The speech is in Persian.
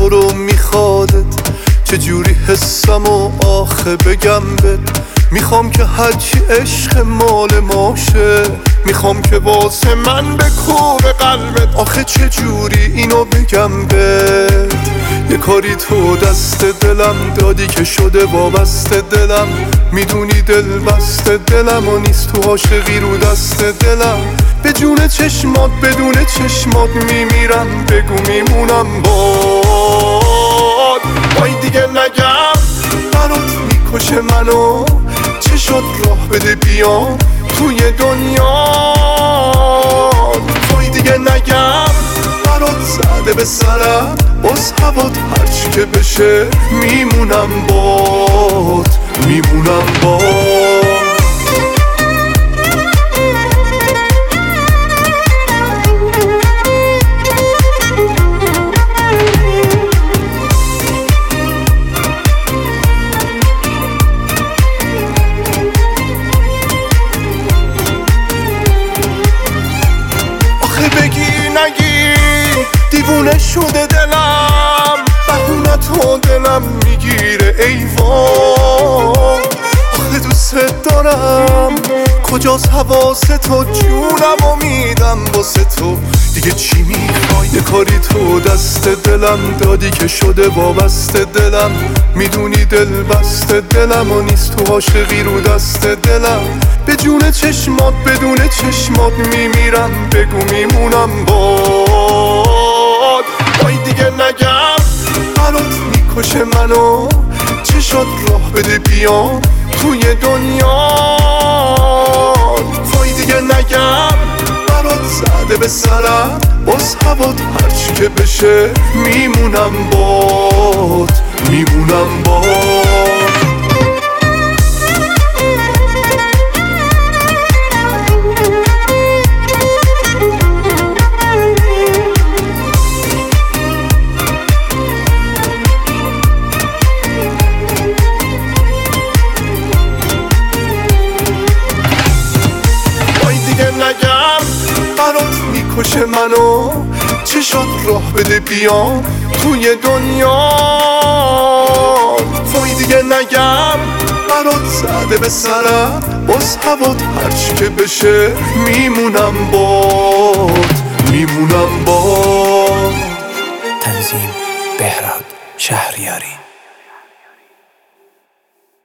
تو رو میخوادت، چجوری حسم و آخه بگم بهت. میخوام که هرچی عشق مال ماشه، میخوام که واسه من بکوبه قلبت. آخه چجوری اینو بگم بهت، یه کاری تو دست دلم دادی که شده وابسته دلم. میدونی دل بسته دلم و نیست تو عاشقی رو دست دلم. به جون چشمات بدون چشمات میمیرم، بگو میمونم باد. وای دیگه نگم برات میکشه منو، چه شد راه بده بیام توی دنیا. وای دیگه نگم برات زده به سرم، باز هوات هرچی که بشه میمونم باد، میمونم باد. بگی نگی دیوونه شده دلم، بهونه تو دلم میگیره ای وای. آخه دوست دارم کجاست حواس تو، جونم و میدم واسه تو. دیگه چی میخوای، یه کاری تو دست دلم دادی که شده وابسته دلم. میدونی دل بسته دلم و نیست تو عاشقی رو دست دلم. به جون چشمات بدون چشمات میمیرم، بگو میمونم باد. وای دیگه نگم برات میکشه منو، چه شد راه بده بیام توی دنیا. وای دیگه نگم برات زده به سرم، باز هوات هرچی که بشه میمونم باد، میمونم باد. نگم برات میکشه منو، چه شد راه بده بیام توی دنیا. وای دیگه نگم برات زده به سرم، باز هوات هرچی که بشه میمونم باد، میمونم باد. تنظیم بهراد شهریاری.